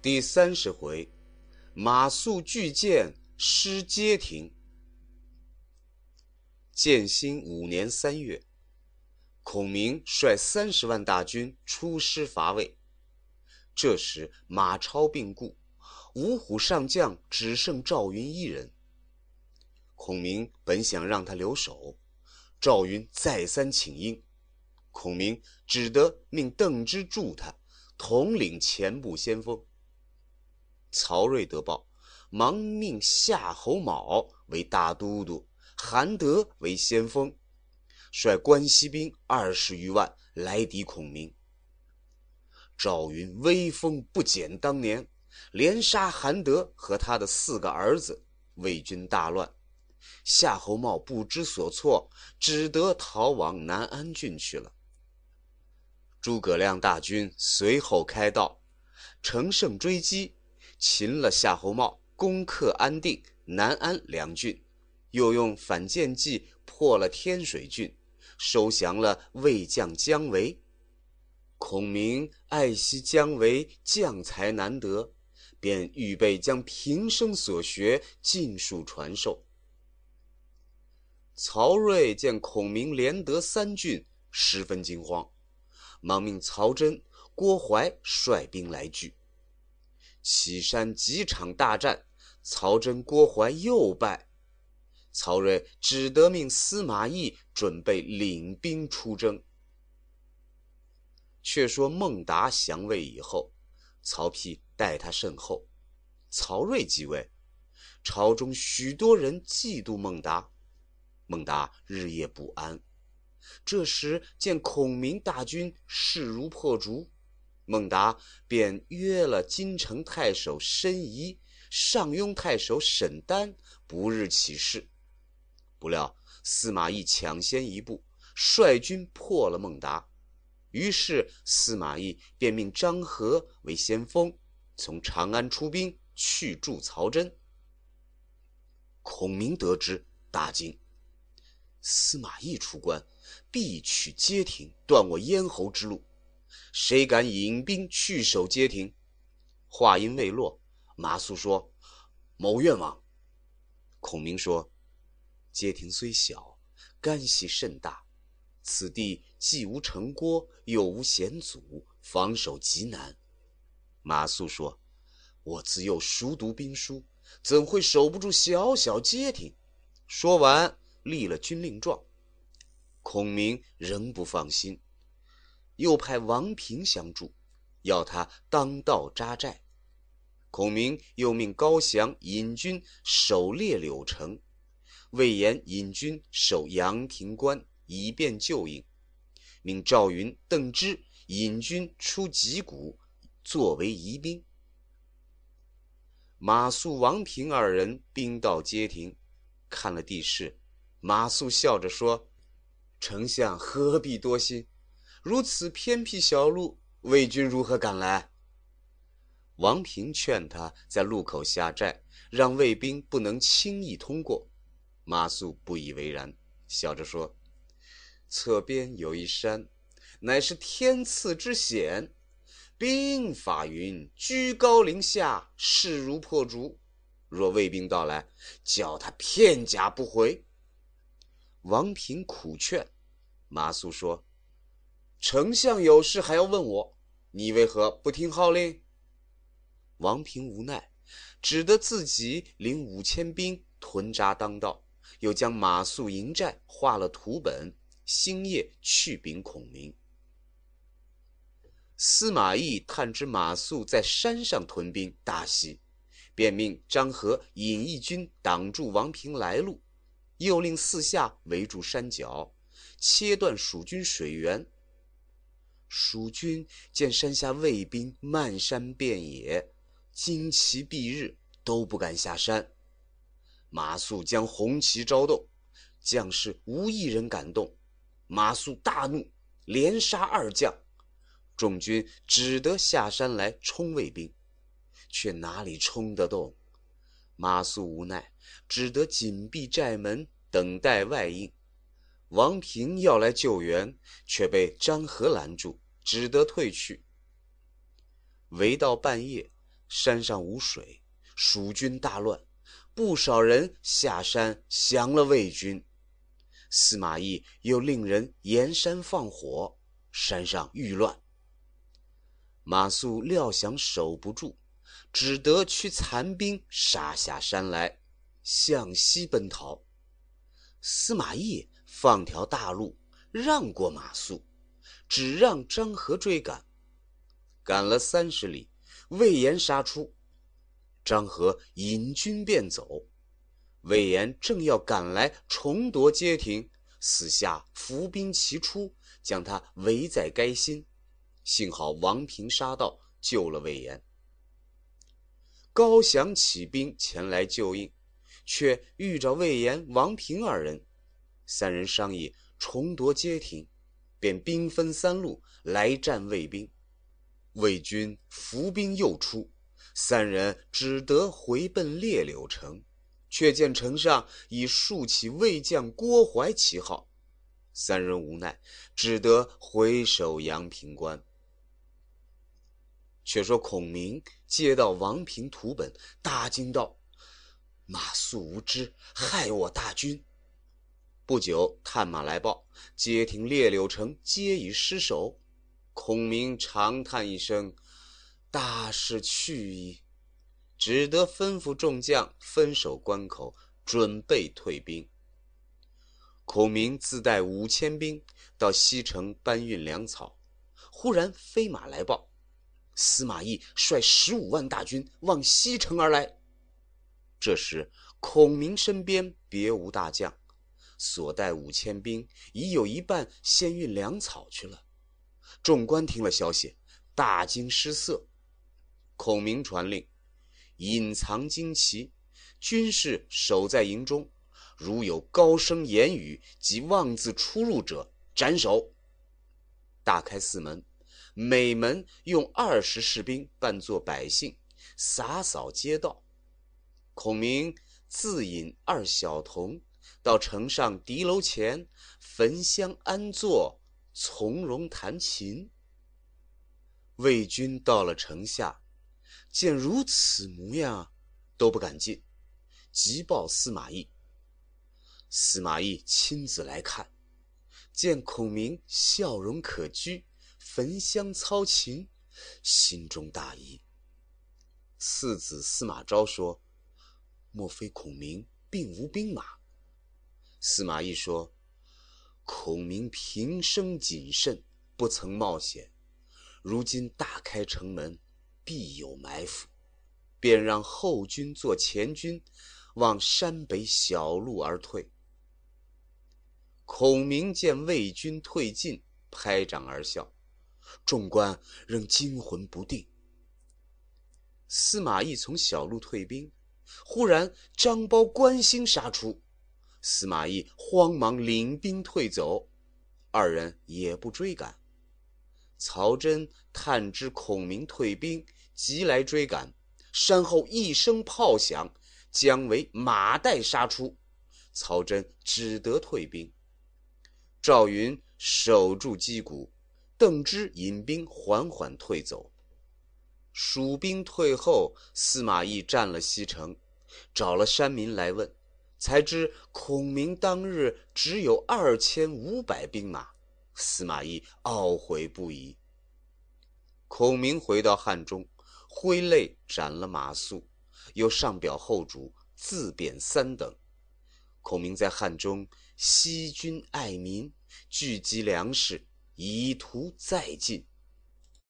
第30回，马谡拒谏失街亭。建兴5年3月，孔明率30万大军出师伐魏。这时马超病故，五虎上将只剩赵云一人。孔明本想让他留守，赵云再三请缨，孔明只得命邓芝助他，统领前部先锋。曹睿得报，忙命夏侯茂为大都督，韩德为先锋，率关西兵20余万来敌孔明。赵云威风不减当年，连杀韩德和他的4个儿子，魏军大乱。夏侯茂不知所措，只得逃往南安郡去了。诸葛亮大军随后开道，乘胜追击，擒了夏侯茂，攻克安定、南安2郡，又用反间计破了天水郡，收降了魏将姜维。孔明爱惜姜维将才难得，便预备将平生所学尽数传授。曹睿见孔明连得3郡，十分惊慌，忙命曹真、郭淮率兵来拒。岐山几场大战，曹真、郭淮又败，曹睿只得命司马懿准备领兵出征。却说孟达降魏以后，曹丕待他甚厚。曹睿继位，朝中许多人嫉妒孟达，孟达日夜不安。这时见孔明大军势如破竹，孟达便约了金城太守申仪、上庸太守沈丹不日起事。不料司马懿抢先一步，率军破了孟达。于是司马懿便命张合为先锋，从长安出兵去助曹真。孔明得知，大惊。司马懿出关，必取街亭，断我咽喉之路，谁敢引兵去守街亭？话音未落，马谡说：某愿往。孔明说：街亭虽小，干系甚大，此地既无城郭，又无险阻，防守极难。马谡说：我自幼熟读兵书，怎会守不住小小街亭？说完立了军令状。孔明仍不放心，又派王平相助，要他当道扎寨。孔明又命高翔引军守猎柳城，魏延引军守阳亭关，以便救应。命赵云、邓芝引军出棘谷，作为疑兵。马谡、王平2人兵到街亭，看了地势，马谡笑着说：丞相何必多心，如此偏僻小路，魏军如何敢来？王平劝他在路口下寨，让魏兵不能轻易通过。马谡不以为然，笑着说：侧边有一山，乃是天赐之险。兵法云：居高临下，势如破竹。若魏兵到来，叫他片甲不回。王平苦劝，马谡说：丞相有事还要问我，你为何不听号令？王平无奈，只得自己领5000兵屯扎当道，又将马谡营寨画了图本，星夜去禀孔明。司马懿探知马谡在山上屯兵，大喜，便命张合引一军挡住王平来路，又令四下围住山脚，切断蜀军水源。蜀军见山下魏兵漫山遍野，旌旗蔽日，都不敢下山。马谡将红旗招动，将士无一人敢动。马谡大怒，连杀2将。众军只得下山来冲魏兵，却哪里冲得动？马谡无奈，只得紧闭寨门，等待外应。王平要来救援，却被张合拦住，只得退去。围到半夜， 山上无水，蜀军大乱，不少人下山降了魏军。司马懿又令人沿山放火，山上愈乱。马谡料想守不住，只得驱残兵杀下山来，向西奔逃。司马懿放条大路让过马谡，只让张合追赶。赶了30里，魏延杀出，张合引军便走。魏延正要赶来重夺街亭，四下伏兵齐出，将他围在该心。幸好王平杀到，救了魏延。高翔起兵前来救应，却遇着魏延、王平二人。三人商议重夺街亭，便兵分3路来战魏兵。魏军伏兵又出，三人只得回奔列柳城，却见城上已竖起魏将郭淮旗号。三人无奈，只得回守阳平关。却说孔明接到王平图本，大惊道：马谡无知，害我大军。不久探马来报，街亭列柳城皆已失守。孔明长叹一声，大势去矣，只得吩咐众将分守关口，准备退兵。孔明自带5000兵到西城搬运粮草，忽然飞马来报，司马懿率15万大军往西城而来。这时孔明身边别无大将，所带5000兵已有一半先运粮草去了。众官听了消息，大惊失色。孔明传令，隐藏旌旗，军士守在营中，如有高声言语及妄自出入者，斩首。大开4门，每门用20士兵扮作百姓，洒扫街道。孔明自引2小童到城上敌楼前，焚香安坐，从容弹琴。魏军到了城下，见如此模样，都不敢进，急报司马懿。司马懿亲自来看，见孔明笑容可掬，焚香操琴，心中大疑。次子司马昭说：莫非孔明并无兵马？司马懿说：孔明平生谨慎，不曾冒险，如今大开城门，必有埋伏，便让后军做前军，往山北小路而退。孔明见魏军退进，拍掌而笑，众官仍惊魂不定。司马懿从小路退兵，忽然张苞、关兴杀出，司马懿慌忙领兵退走，二人也不追赶。曹真探知孔明退兵，急来追赶，山后一声炮响，姜维马带杀出，曹真只得退兵。赵云守住击鼓，邓芝引兵缓缓退走。蜀兵退后，司马懿占了西城，找了山民来问，才知孔明当日只有2500兵马。司马懿懊悔不已。孔明回到汉中，挥泪斩了马谡，又上表后主，自贬3等。孔明在汉中息军爱民，聚集粮食，以图再进。